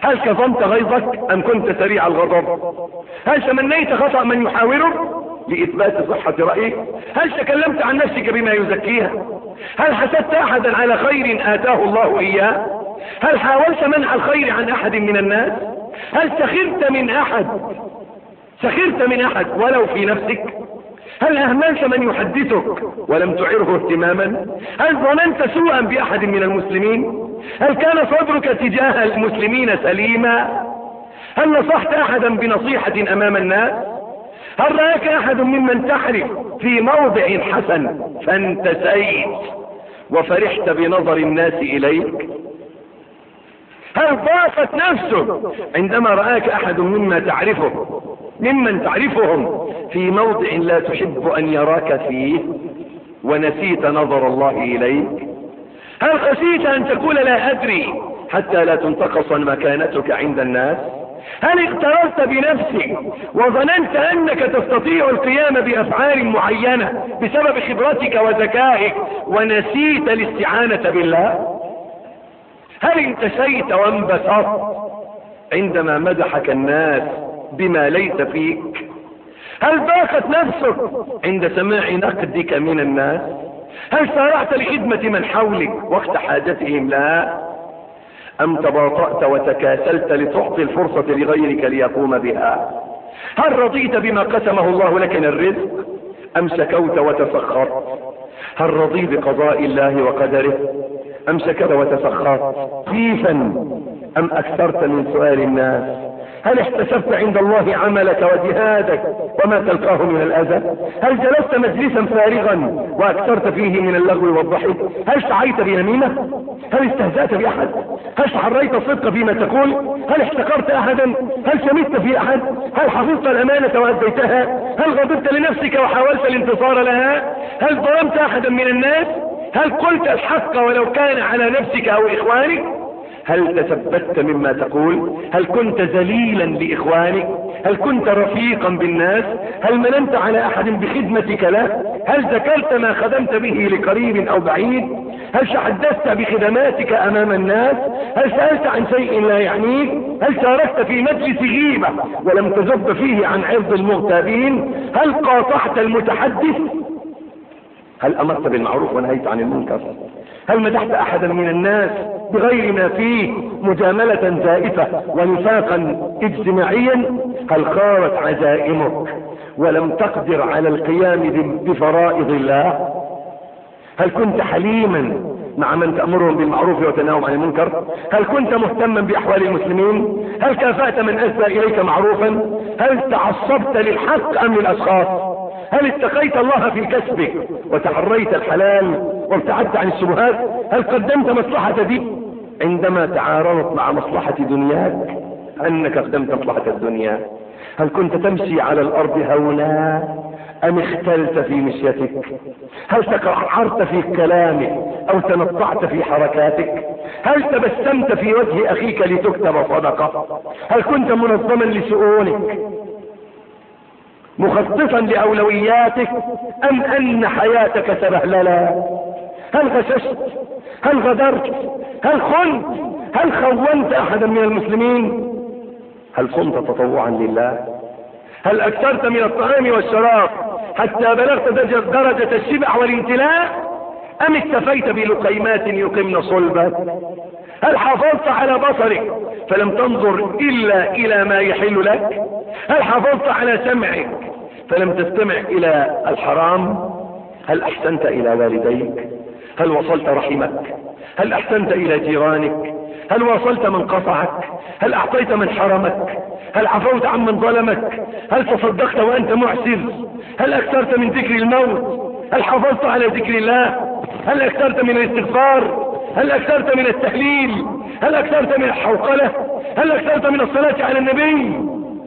هل كظمت غيظك ام كنت سريع الغضب؟ هل تمنيت خطأ من يحاورك لإثبات صحة رأيك؟ هل تكلمت عن نفسك بما يزكيها؟ هل حسدت أحدا على خير آتاه الله إياه؟ هل حاولت منع الخير عن أحد من الناس؟ هل سخرت من أحد ولو في نفسك؟ هل أهملت من يحدثك ولم تعره اهتماما؟ هل ظننت سوءا بأحد من المسلمين؟ هل كان صدرك تجاه المسلمين سليما؟ هل نصحت أحدا بنصيحة أمام الناس؟ هل رأك أحد ممن تعرف في موضع حسن فانتسيت وفرحت بنظر الناس إليك؟ هل ضاقت نفسك عندما رآك أحد ممن تعرفهم في موضع لا تحب أن يراك فيه ونسيت نظر الله إليك؟ هل خشيت أن تقول لا أدري حتى لا تنتقص مكانتك عند الناس؟ هل اغتررت بنفسك وظننت أنك تستطيع القيام بأفعال معينة بسبب خبرتك وذكائك ونسيت الاستعانة بالله؟ هل انتشيت وانبسطت عندما مدحك الناس بما ليس فيك؟ هل ضاقت نفسك عند سماع نقدك من الناس؟ هل سارعت لخدمة من حولك وقت حاجتهم لها؟ أم تباطأت وتكاسلت لتعطي الفرصة لغيرك ليقوم بها؟ هل رضيت بما قسمه الله لك من الرزق أم شكوت وتسخرت؟ هل رضي بقضاء الله وقدره أم شكر وتسخرت؟ خفيفا أم أكثرت من سؤال الناس؟ هل احتسبت عند الله عملك وجهادك وما تلقاه من الأذى؟ هل جلست مجلسا فارغا وأكثرت فيه من اللغو والضحك؟ هل سعيت بيمينه؟ هل استهزأت بأحد؟ هل تحريت الصدق فيما تقول؟ هل احتقرت أحدا؟ هل شمت في أحد؟ هل حفظت الأمانة وأديتها؟ هل غضبت لنفسك وحاولت الانتصار لها؟ هل ظلمت أحدا من الناس؟ هل قلت الحق ولو كان على نفسك أو إخوانك؟ هل تثبت مما تقول؟ هل كنت ذليلا لإخوانك؟ هل كنت رفيقا بالناس؟ هل مننت على أحد بخدمتك له؟ هل ذكرت ما خدمت به لقريب أو بعيد؟ هل تحدثت بخدماتك أمام الناس؟ هل سألت عن شيء لا يعنيك؟ هل شاركت في مجلس غيبة ولم تذب فيه عن عرض المغتابين؟ هل قاطعت المتحدث؟ هل أمرت بالمعروف ونهيت عن المنكر؟ هل مدحت أحدا من الناس بغير ما فيه مجاملة زائفة ونفاقا اجتماعيا؟ هل خارت عزائمك ولم تقدر على القيام بفرائض الله؟ هل كنت حليما مع من تأمرهم بالمعروف وتنهاهم عن المنكر؟ هل كنت مهتما بأحوال المسلمين؟ هل كافأت من أسدى إليك معروفا؟ هل تعصبت للحق أم للأشخاص؟ هل اتقيت الله في كسبك وتحريت الحلال وابتعدت عن الشبهات؟ هل قدمت مصلحة دي عندما تعارضت مع مصلحة دنياك أنك قدمت مصلحة الدنيا؟ هل كنت تمشي على الأرض هونا أم اختلت في مشيتك؟ هل تقعرت في كلامك أو تنطعت في حركاتك؟ هل تبسمت في وجه أخيك لتكتب صدقة؟ هل كنت منظما لشؤونك مخططا لأولوياتك أم أن حياتك سبهللا؟ هل غششت؟ هل غدرت؟ هل خنت؟ هل خونت أحدا من المسلمين؟ هل صمت تطوعا لله؟ هل أكثرت من الطعام والشراب حتى بلغت درجة الشبع والامتلاء أم اكتفيت بلقيمات يقمن صلبك؟ هل حافظت على بصرك فلم تنظر إلا إلى ما يحل لك؟ هل حافظت على سمعك فلم تستمع إلى الحرام؟ هل أحسنت إلى والديك؟ هل وصلت رحمك؟ هل أحسنت إلى جيرانك؟ هل واصلت من قطعك؟ هل أعطيت من حرمك؟ هل عفوت عن من ظلمك؟ هل تصدقت وأنت معسر؟ هل أكثرت من ذكر الموت؟ هل حافظت على ذكر الله؟ هل أكثرت من الاستغفار؟ هل أكثرت من التهليل؟ هل أكثرت من الحوقلة؟ هل أكثرت من الصلاة على النبي؟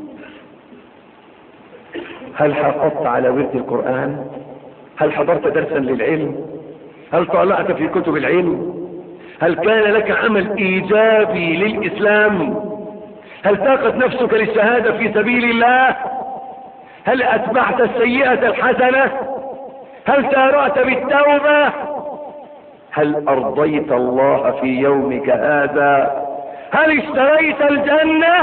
هل حافظت على ورد القرآن؟ هل حضرت درسا للعلم؟ هل طالعت في كتب العلم؟ هل كان لك عمل إيجابي للإسلام؟ هل طاقت نفسك للشهادة في سبيل الله؟ هل أتبعت السيئة الحسنة؟ هل سارعت بالتوبة؟ هل أرضيت الله في يومك هذا هل اشتريت الجنة؟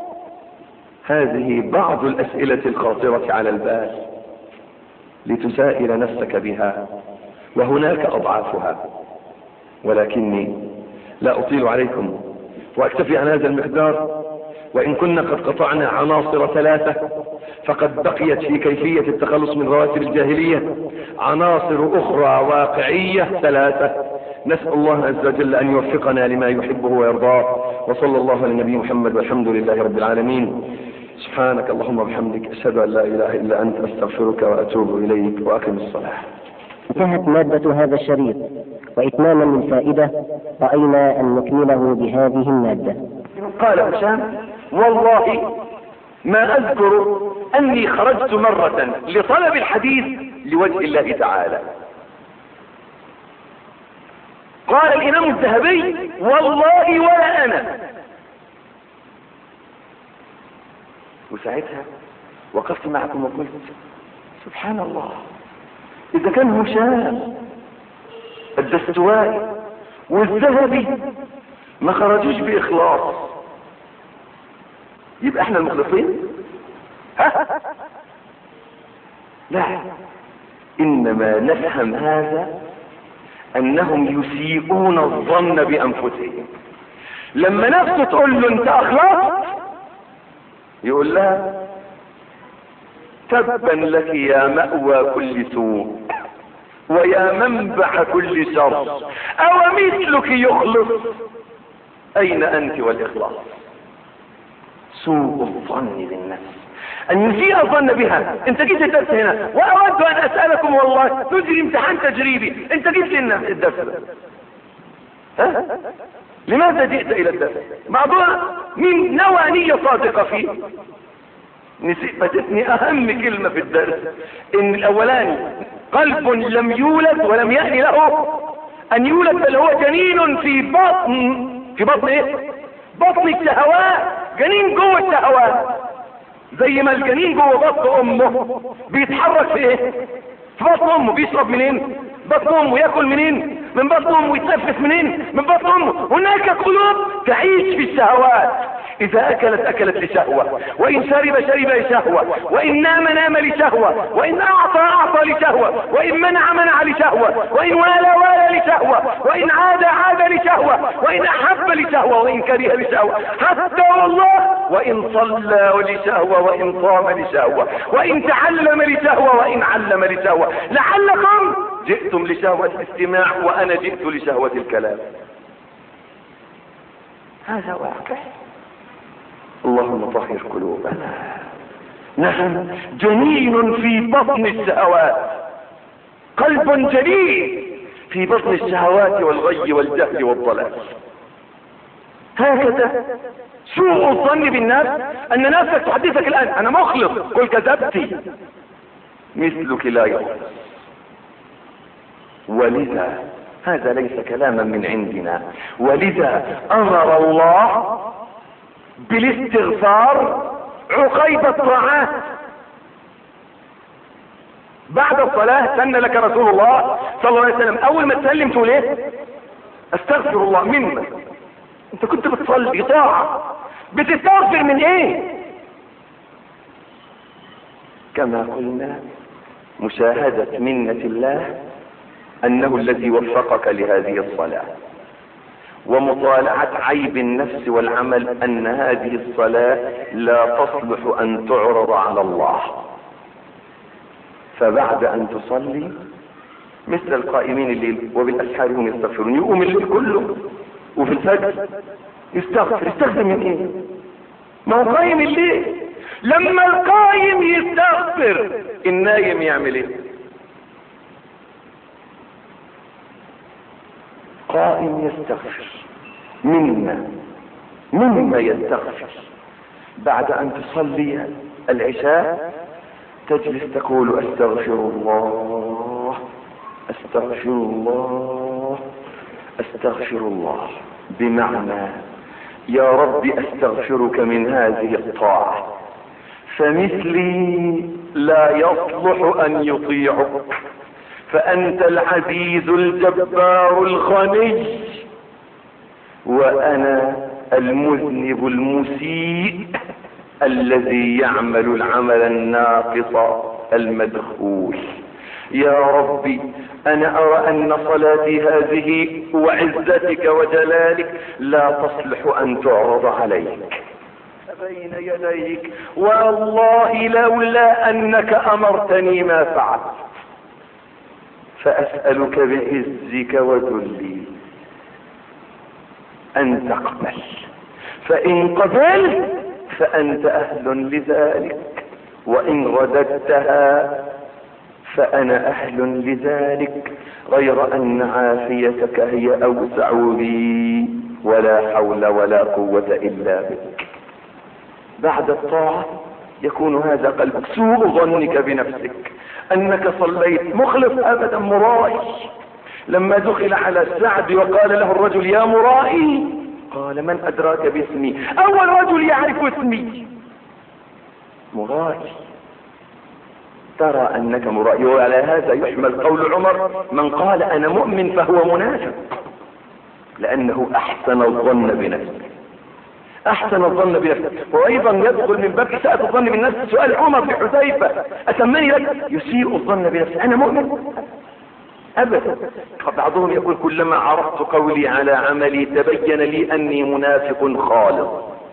هذه بعض الأسئلة الخاطرة على البال لتسائل نفسك بها، وهناك أضعافها. ولكني لا أطيل عليكم وأكتفي عن هذا المقدار، وإن كنا قد قطعنا عناصر 3 فقد بقيت في كيفية التخلص من رواتب الجاهلية عناصر أخرى واقعية 3. نسأل الله عز وجل أن يوفقنا لما يحبه ويرضاه، وصلى الله على النبي محمد والحمد لله رب العالمين. سبحانك اللهم وبحمدك، أشهد أن لا إله إلا أنت، أستغفرك وأتوب إليك، وأقم الصلاة. انتهت مادة هذا الشريط، وإتماما للفائدة رأينا أن نكمله بهذه المادة. قال هشام: والله ما أذكر أني خرجت مرة لطلب الحديث لوجه الله تعالى. قال الإمام الذهبي: والله ولا أنا. وساعتها وقفت معكم وقلت: سبحان الله، إذا كان هشام الدستوائي والذهبي ما خرجوش بإخلاص، يبقى احنا المخلصين؟ ها؟ لا، إنما نفهم هذا أنهم يسيئون الظن بأنفسهم. لما نفسه تقول له أنت أخلصت، يقول لها: تبا لك يا مأوى كل سوء ويا منبع كل شر، أو مثلك يخلص، أين أنت والإخلاص؟ سوء الظن بالنفس، أن يسيء الظن بها. أنت جيت الدرس هنا وأود أن أسألكم، والله نجري امتحان تجريبي، أنت جيت لنا الدرس ده، ها؟ لماذا جئت إلى الدرس؟ بعضها من نوى نية صادقة فيه. فاتتني أهم كلمة في الدرس، إن الأولاني قلب لم يولد ولم يأن له أن يولد، بل هو جنين في بطن إيه؟ بطن الشهوات، جنين جوه الشهوات، زي ما الجنين جوه بطن أمه بيتحرك في إيه؟ في بطن أمه. بيشرب منين؟ بطن أمه. يأكل منين؟ من بطن أمه. يتنفس منين؟ من بطن أمه. هناك قلوب تعيش في الشهوات، إذا أكلت لشهوة، وإن شرب لشهوة، وإن نام لشهوة، وإن أعطى لشهوة، وإن منع لشهوة، وإن والى لشهوة، وإن عاد لشهوة، وإن أحب لشهوة، وإن كره لشهوة، حتى والله وإن صلى لشهوة، وإن صام لشهوة، وإن تعلم لشهوة، وإن علم لشهوة. لعلكم جئتم لشهوة الاستماع وأنا جئت لشهوة الكلام. هذا واقع. اللهم طهر قلوبنا. نعم، جنين في بطن الشهوات، قلب جليل في بطن الشهوات والغي والجهل والضلال. هكذا سوء الظن بالناس، أن نفسك تحدثك الآن: أنا مخلص، قل كذبتي، مثلك لا يخلص. ولذا هذا ليس كلاما من عندنا، ولذا أمر الله بالاستغفار عقيب الطاعات. بعد الصلاة سن لك رسول الله صلى الله عليه وسلم أول ما تسلم تقول إيه؟ أستغفر الله. مما أنت كنت بتصلي طاعة، بتستغفر من إيه؟ كما قلنا، مشاهدة منة الله أنه الذي وفقك لهذه الصلاة، ومطالعة عيب النفس والعمل أن هذه الصلاة لا تصلح أن تعرض على الله. فبعد أن تصلي مثل القائمين الليل وبالأسحار هم يستغفرون، يقوم الليل كله وفي الفجر يستغفر من إيه؟ ما هو قائم الليل. لما القائم يستغفر، النايم يعمل إيه؟ قائم يستغفر. مما يستغفر بعد أن تصلي العشاء، تجلس تقول: أستغفر الله، أستغفر الله، أستغفر الله، بمعنى: يا رب أستغفرك من هذه الطاعة، فمثلي لا يصلح أن يطيعك، فأنت العزيز الجبار الغني، وأنا المذنب المسيء الذي يعمل العمل الناقص المدخول. يا ربي انا ارى ان صلاتي هذه وعزتك وجلالك لا تصلح ان تعرض عليك بين يديك، والله لولا انك امرتني ما فعلت، فاسألك بعزك وذلي ان تقبل، فان قبلت فانت اهل لذلك، وان رددتها فانا اهل لذلك، غير ان عافيتك هي اوسع لي، ولا حول ولا قوة الا بك. بعد الطاعة يكون هذا قلبك، سوء ظنك بنفسك انك صليت مخلص ابدا مرائي. لما دخل على سعد وقال له الرجل يا مرائي، قال من ادراك باسمي؟ اول رجل يعرف اسمي مرائي. ترى انك مرائي. وعلى هذا يحمل قول عمر من قال انا مؤمن فهو منافق، لانه احسن الظن بنفسه، احسن الظن بنفسه. وايضا يدخل من باب اساءة الظن بالنفس سؤال عمر بحذيفة اتمني لك؟ يسيء الظن بنفسه، انا مؤمن ابدا. بعضهم يقول كلما عرضت قولي على عملي تبين لي اني منافق خالص.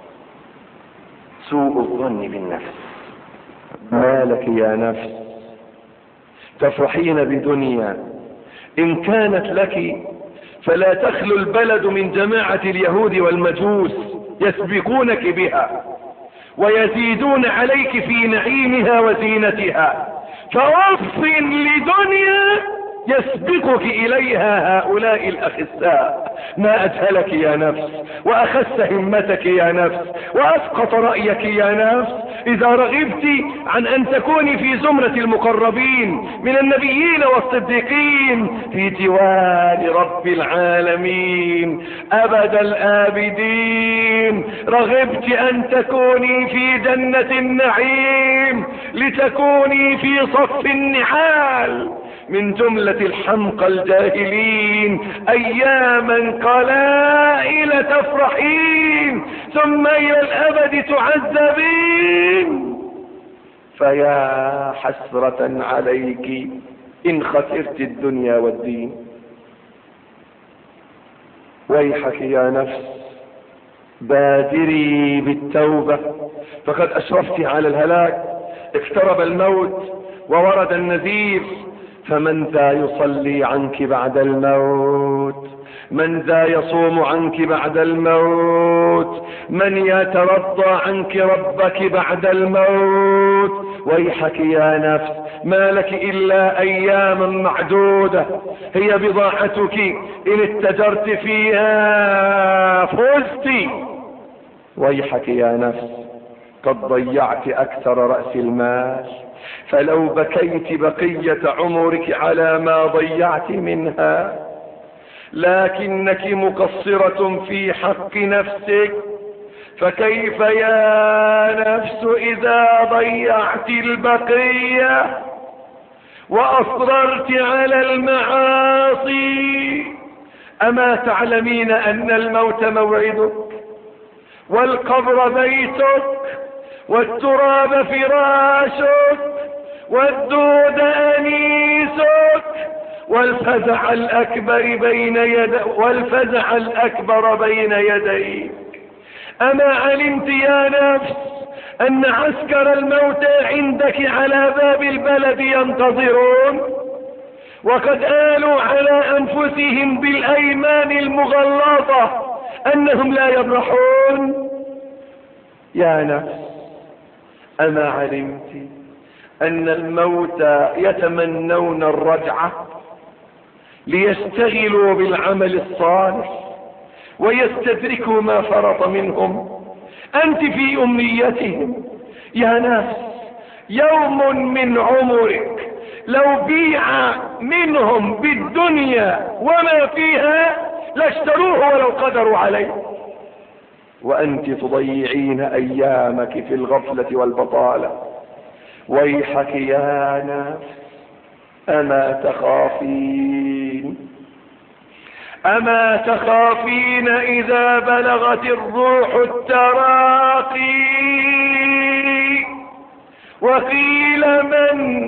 سوء الظن بالنفس. ما لك يا نفس تفرحين بدنيا ان كانت لك فلا تخلو البلد من جماعة اليهود والمجوس يسبقونك بها ويزيدون عليك في نعيمها وزينتها، فوصف لدنيا يسبقك اليها هؤلاء الاخساء. ما اجهلك يا نفس واخس همتك يا نفس واسقط رأيك يا نفس اذا رغبت عن ان تكوني في زمرة المقربين من النبيين والصديقين في جوار رب العالمين ابد الابدين. رغبت ان تكوني في جنة النعيم لتكوني في صف النحال من جملة الحمقى الجاهلين، اياما قلائل تفرحين ثم الى الابد تعذبين. فيا حسرة عليك ان خسرت الدنيا والدين. ويحك يا نفس بادري بالتوبة فقد اشرفت على الهلاك. اقترب الموت وورد النذير، فمن ذا يصلي عنك بعد الموت؟ من ذا يصوم عنك بعد الموت؟ من يترضى عنك ربك بعد الموت؟ ويحك يا نفس ما لك الا اياما معدودة، هي بضاعتك ان اتجرت فيها فزت. ويحك يا نفس قد ضيعت اكثر رأس المال، فلو بكيت بقية عمرك على ما ضيعت منها، لكنك مقصرة في حق نفسك. فكيف يا نفس اذا ضيعت البقية واصررت على المعاصي؟ اما تعلمين ان الموت موعدك والقبر بيتك والتراب فراشك والدود انيسك والفزع الاكبر بين يديك. اما علمت يا نفس ان عسكر الموت عندك على باب البلد ينتظرون، وقد آلوا على انفسهم بالايمان المغلظة انهم لا يبرحون؟ يا نفس اما علمت ان الموت يتمنون الرجعة ليشتغلوا بالعمل الصالح ويستدركوا ما فرط منهم؟ انت في امنيتهم يا نفس. يوم من عمرك لو بيع منهم بالدنيا وما فيها لاشتروه ولو قدروا عليه، وانت تضيعين ايامك في الغفلة والبطالة. ويحك يا نفس اما تخافين أما تخافين إذا بلغت الروح التراقي وقيل من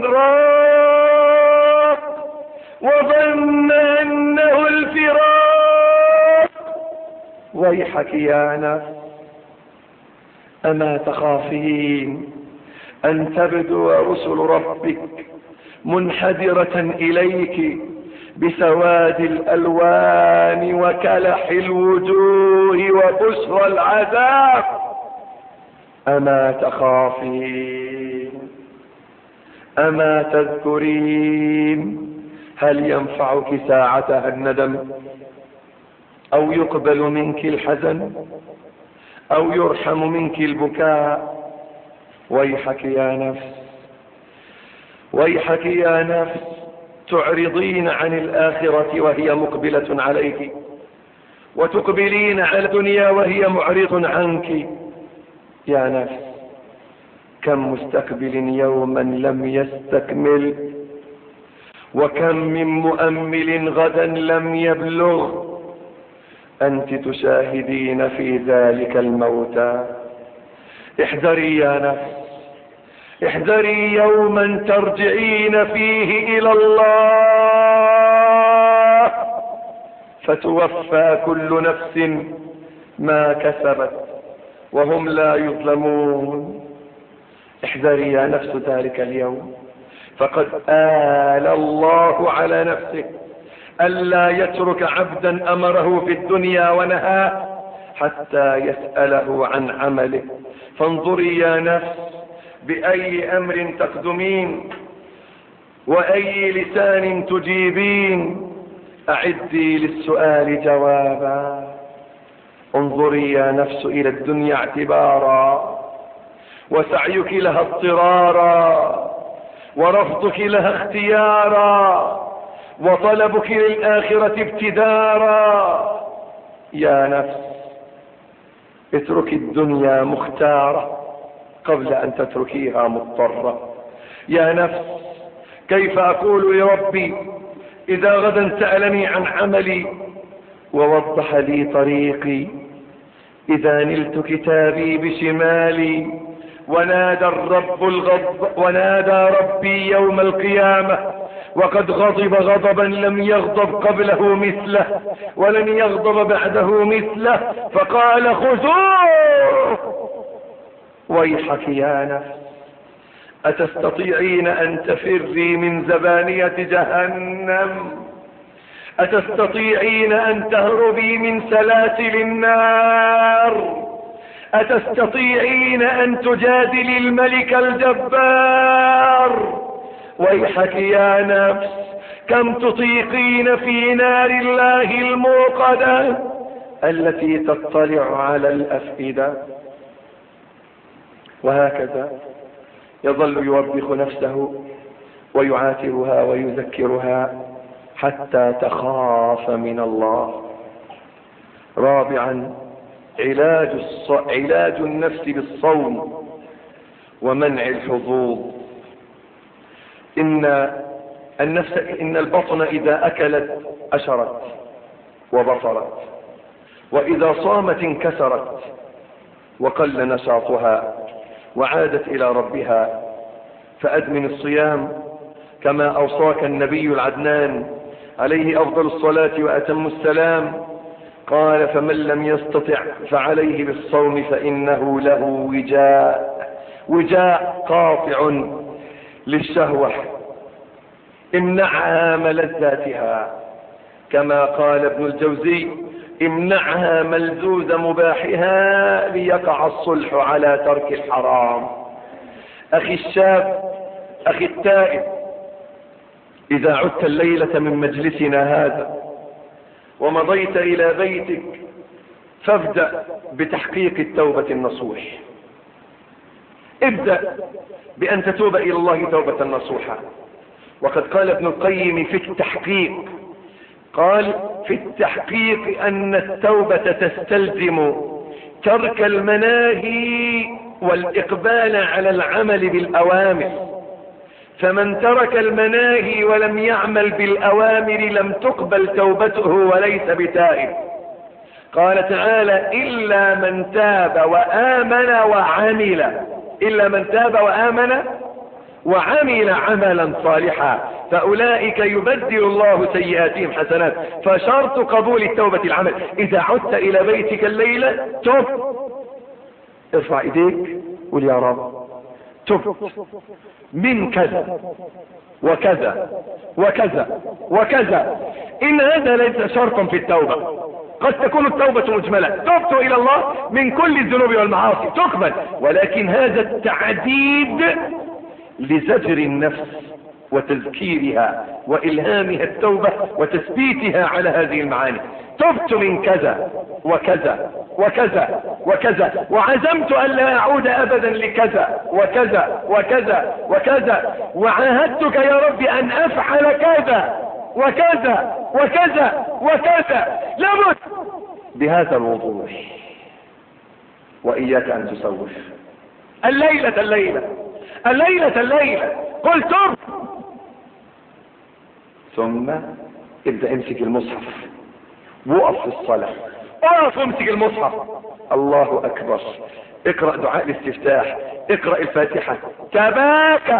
راق وظن أنه الفراق؟ ويحك يا نفس، أما تخافين أن تبدو رسل ربك منحدرة إليك بسواد الألوان وكلح الوجوه وبشرى العذاب؟ أما تخافين؟ أما تذكرين هل ينفعك ساعتها الندم أو يقبل منك الحزن أو يرحم منك البكاء؟ ويحك يا نفس، ويحك يا نفس، تعرضين عن الآخرة وهي مقبلة عليك، وتقبلين على الدنيا وهي معرض عنك. يا نفس، كم مستقبل يوما لم يستكمل، وكم من مؤمل غدا لم يبلغ. أنت تشاهدين في ذلك الموتى. احذري يا نفس، احذري يوما ترجعين فيه إلى الله فتوفى كل نفس ما كسبت وهم لا يظلمون. احذري يا نفس ذلك اليوم، فقد آل الله على نفسه ألا يترك عبدا أمره في الدنيا ونهاه حتى يسأله عن عمله. فانظري يا نفس بأي أمر تقدمين وأي لسان تجيبين. أعدي للسؤال جوابا. انظري يا نفس إلى الدنيا اعتبارا، وسعيك لها اضطرارا، ورفضك لها اختيارا، وطلبك للآخرة ابتدارا. يا نفس، اترك الدنيا مختارة قبل أن تتركيها مضطرة. يا نفس، كيف أقول لربي إذا غدا سألني عن عملي ووضح لي طريقي، إذا نلت كتابي بشمالي ونادى ربي يوم القيامة وقد غضب غضبا لم يغضب قبله مثله ولن يغضب بعده مثله، فقال خذوه. ويحك يا نفس، أتستطيعين أن تفري من زبانية جهنم؟ أتستطيعين أن تهربي من سلاسل النار؟ أتستطيعين أن تجادلي الملك الجبار؟ ويحك يا نفس، كم تطيقين في نار الله الموقدة التي تطلع على الأفئدة؟ وهكذا يظل يوبخ نفسه ويعاتبها ويذكرها حتى تخاف من الله. رابعا، علاج النفس بالصوم ومنع الحظوظ. إن البطن إذا أكلت أشرت وبطرت، وإذا صامت انكسرت وقل نشاطها وعادت إلى ربها. فأدمن الصيام كما أوصاك النبي العدنان عليه أفضل الصلاة وأتم السلام. قال: فمن لم يستطع فعليه بالصوم فإنه له وجاء قاطع للشهوة، امنعها ملذاتها. كما قال ابن الجوزي: امنعها ملذوذ مباحها ليقع الصلح على ترك الحرام. أخي الشاب، أخي التائب، إذا عدت الليلة من مجلسنا هذا ومضيت إلى بيتك فابدأ بتحقيق التوبة النصوح. ابدأ بأن تتوب إلى الله توبة نصوحة. وقد قال ابن القيم في التحقيق، قال: في التحقيق أن التوبة تستلزم ترك المناهي والإقبال على العمل بالأوامر، فمن ترك المناهي ولم يعمل بالأوامر لم تقبل توبته وليس بتائب. قال تعالى إلا من تاب وآمن وعمل، إلا من تاب وآمن وعمل عملا صالحا فأولئك يبدل الله سيئاتهم حسنات. فشرط قبول التوبة العمل. إذا عدت إلى بيتك الليلة تب، ارفع إيديك قل يا رب تب من كذا وكذا وكذا وكذا. إن هذا ليس شرطا في التوبة، قد تكون التوبة مجملة، تبت إلى الله من كل الذنوب والمعاصي تقبل، ولكن هذا التعديد لزجر النفس وتذكيرها وإلهامها التوبة وتثبيتها على هذه المعاني. تبت من كذا وكذا وكذا وكذا وعزمت أن لا أعود أبدا لكذا وكذا وكذا وكذا، وعاهدتك يا رب أن أفعل كذا وكذا وكذا وكذا. لابد بهذا الوضوح، وإياك أن تسوف. الليلة قل تب، ثم ابدأ امسك المصحف وقف في الصلاة، اقف وامسك المصحف، الله أكبر، اقرأ دعاء الاستفتاح، اقرأ الفاتحة، تباكى.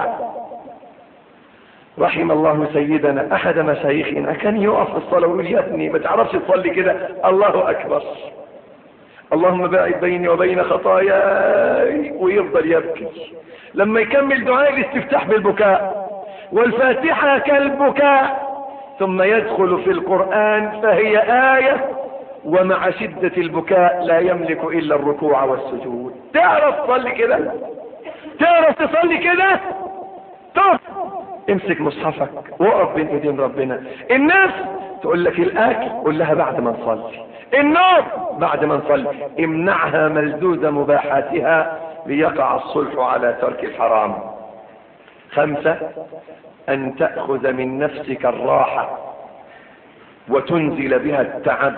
رحم الله سيدنا أحد مشايخنا كان يقف في الصلاة ويقول يا ابني ما تعرفش تصلي كده، الله أكبر، اللهم باعد بيني وبين خطاياي، ويفضل يبكي. لما يكمل دعاء الاستفتاح بالبكاء والفاتحة كالبكاء، ثم يدخل في القرآن فهي آية، ومع شدة البكاء لا يملك إلا الركوع والسجود. تعرف تصلي كده؟ تعرف تصلي كده؟ طب امسك مصحفك وقف بين ايدين ربنا. الناس تقول لك الأكل قول لها بعد ما نصلي، النوم بعد ما نصلي، امنعها ملذوذ مباحاتها ليقع الصلح على ترك الحرام. 5 أن تأخذ من نفسك الراحة وتنزل بها التعب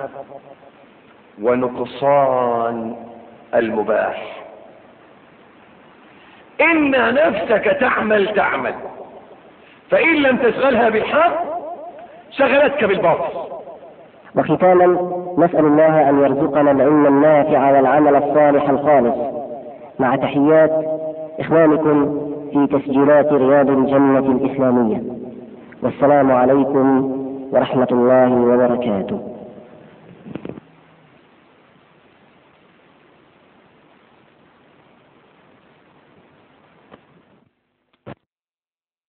ونقصان المباح. إن نفسك تعمل، فإن لم تشغلها بالحق شغلتك بالباطل. وختاما نسأل الله أن يرزقنا العلم النافع والعمل الصالح الخالص، مع تحيات إخوانكم في تسجيلات رياض الجنة الإسلامية، والسلام عليكم ورحمة الله وبركاته.